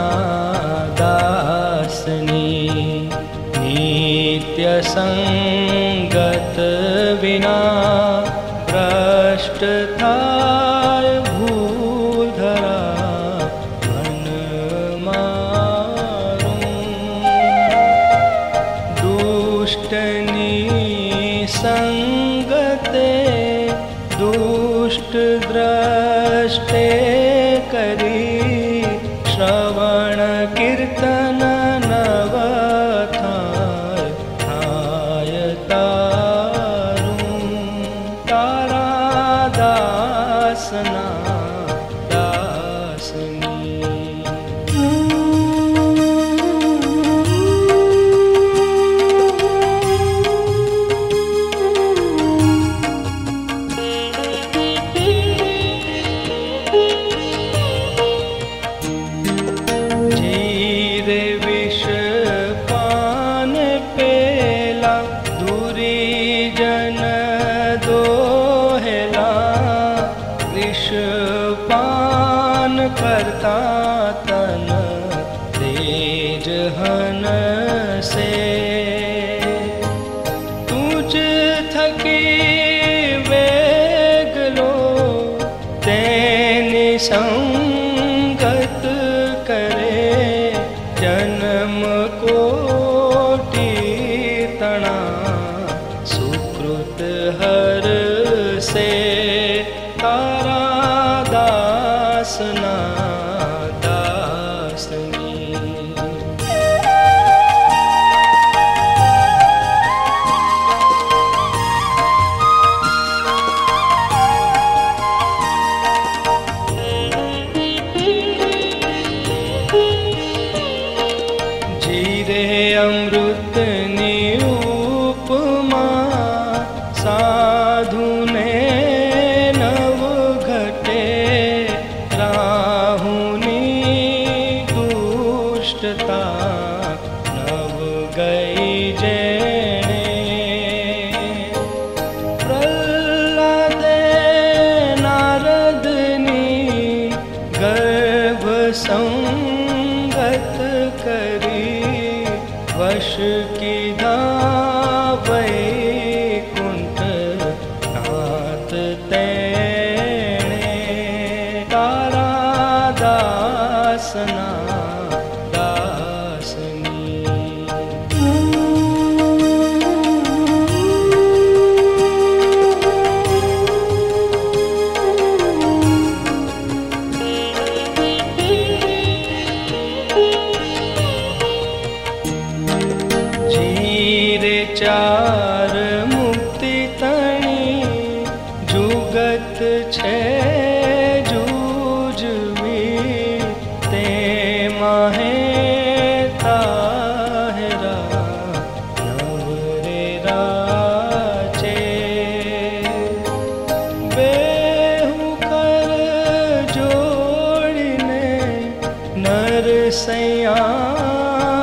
दासनी नित्य संगत विना भ्रष्ट थाय भूल धरा मन मारूं। दुष्टनी संगते दुष्ट द्रष्टे करी श्रवण कीर्तन नव थाय तारूं। तारा दासना दासनी। जीरे विष पान पेला दूरी जन दोहेला। विष पान करता तन तेज हन से। तुझ थकी वेग लो तेनि संगत करे। जन्म कोटि तना सुकृत हर से। तारा दासना दासनी। जीरे अमृत उपमा साधु ने नव घटे। राहुनी दुष्टता नव गई जेणे। प्रहलादे नारदनी गर्भ संगत करी। वश कीधा वैकुंठ नाथ तेणे। तारा दासना दासनी। जीरे चार मुक्ति तणी जुगत छे जूझवी। ते माहे ताहरा नवरे राचे। बेहु कर जोड़ीने नरसैया